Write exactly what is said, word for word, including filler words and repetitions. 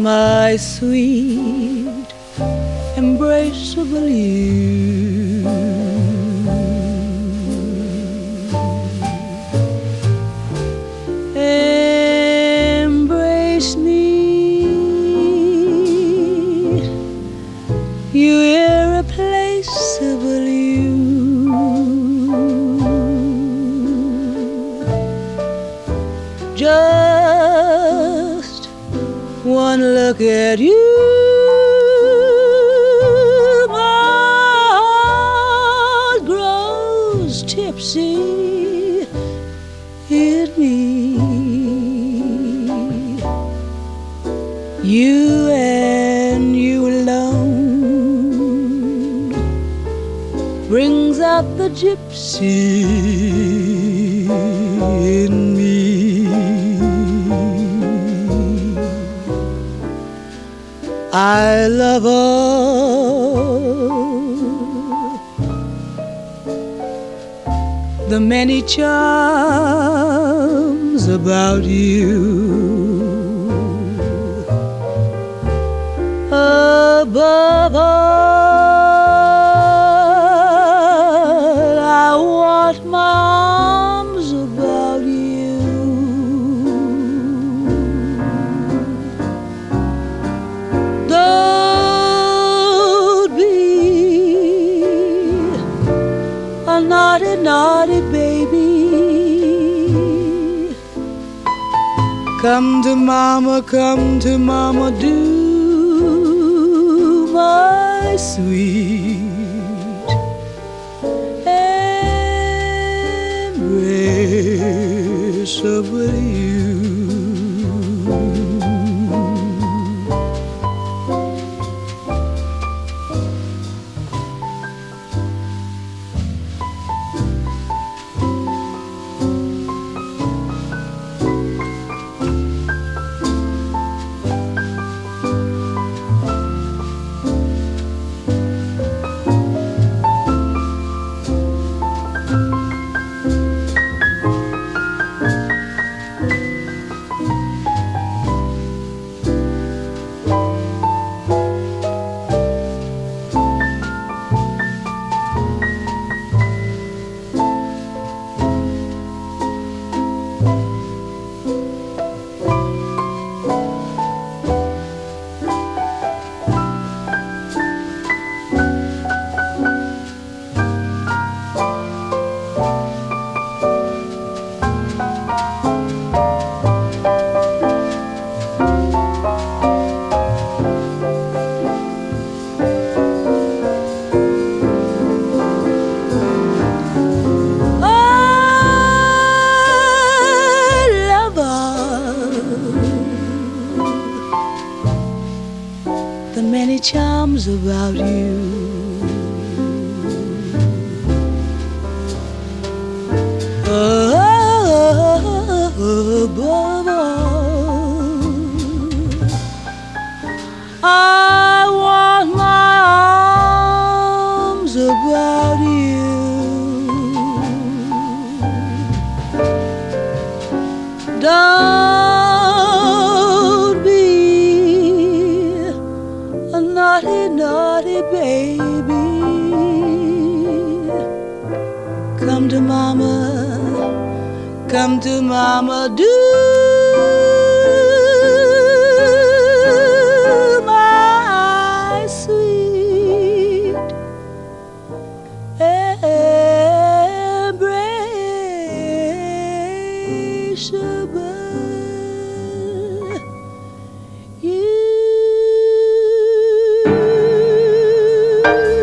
my sweet, embraceable you. Embrace me, you irreplaceable you. Just one look at you, my heart grows tipsy in me. You and you alone brings out the gypsy in me. I love all the many charms about you. Above all, I want my arms about you. Don't be a naughty, naughty baby. Come to mama, come to mama, do, my sweet, embrace of you. The many charms about you. Oh, above all, I want my arms about you. Don't be a naughty, naughty baby. Come to mama, come to mama, do, my sweet, embraceable you.